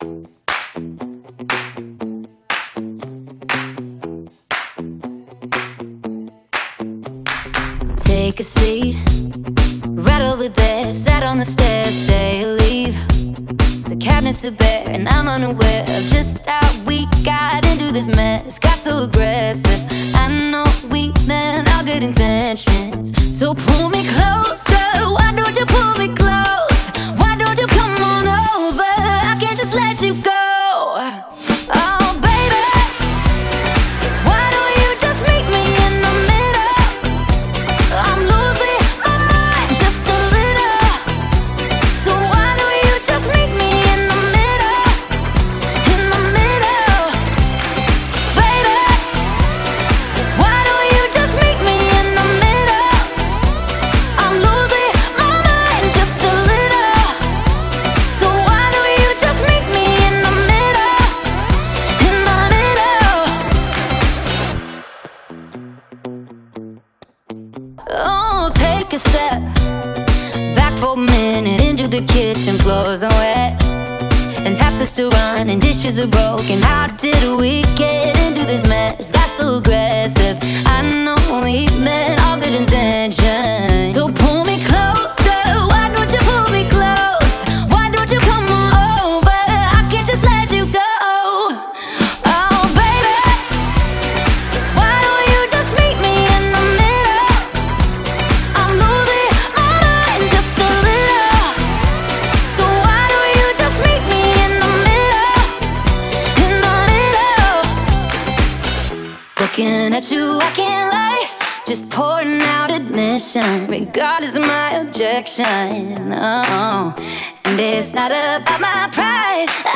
Take a seat, right over there. Sat on the stairs, stay or leave. The cabinets are bare and I'm unaware of just how we got into this mess. Got so aggressive, I know we meant all good intentions. So pull me closer, why don't you pull me close? Why don't you come on over? I can't just let you go. Oh baby, why don't you just meet me in the middle? I'm losing my mind just a little. So why don't you just meet me in the middle? In the middle, baby. Why don't you just meet me in the middle? I'm losing my mind just a little. So why don't you just meet me in the middle? In the middle. Oh, take a step back for a minute into the kitchen. Floors are wet and taps are still running, dishes are broken. How did we get into this mess? Got so aggressive, I know we meant all good intentions. So pull me closer, why don't you pull me close? Why don't you come on over? I can't just let you go. Oh baby, why don't you just meet me in the middle? I'm losing my mind just a little. So why don't you just meet me in the middle? In the middle. Looking at you, I can't lie. Just pouring out admission, regardless of my objection. Oh, and it's not about my pride.